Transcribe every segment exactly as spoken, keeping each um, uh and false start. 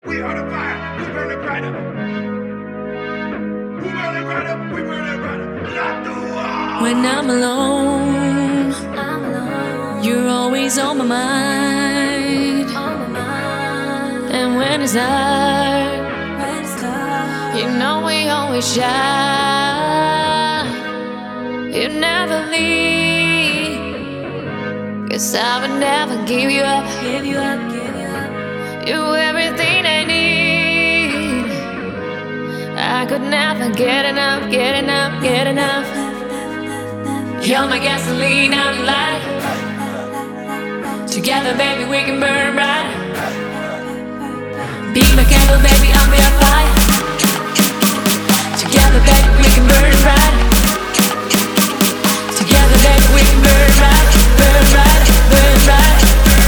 We are the fire, we burn it brighter. We burn it brighter, we burn it brighter. Light the wall. When I'm alone, I'm alone, you're always on my mind. On my mind. And when it's dark, when it's dark, you know we always shine. You never leave, 'cause I would never give you up. Give you up, give you up. You're everything I need. I could never get enough, get enough, get enough. You're my gasoline, I'm light. Together, baby, we can burn bright. Be my candle, baby, I'll be on fire. Together, baby, we can burn bright. Together, baby, we can burn bright, burn bright, burn bright.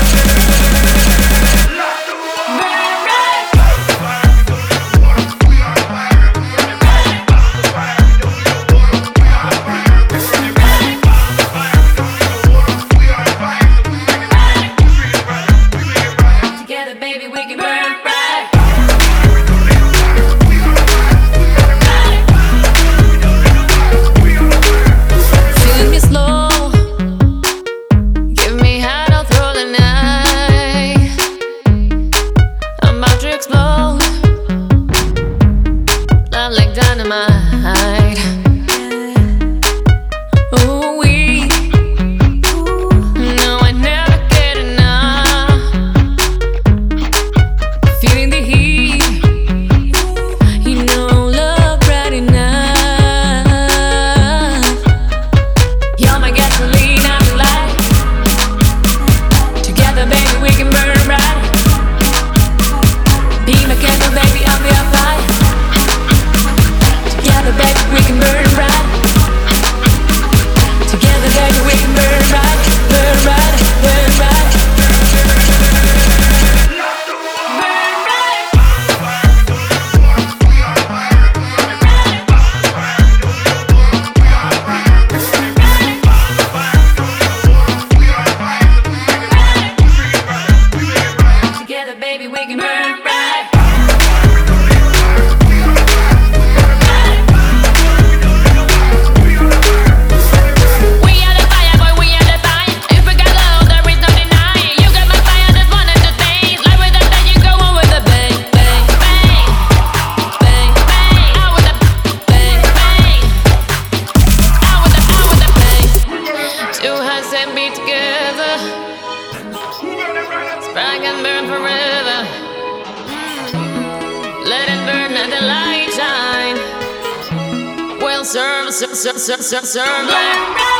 Like dynamite. Ooh, we no, I never get enough. Feeling the heat, you know, love right enough. You're my gasoline, I'm light. Together, baby, we can burn bright. Be my candle, baby, I'll be on fire. Together, baby, we can burn bright. Together, baby, we can burn bright, burn bright, burn bright. Burn bright. Together, baby, we can burn bright. And be together, spark and burn forever. Let it burn, let the light shine. We'll serve, serve, serve, serve, serve, serve.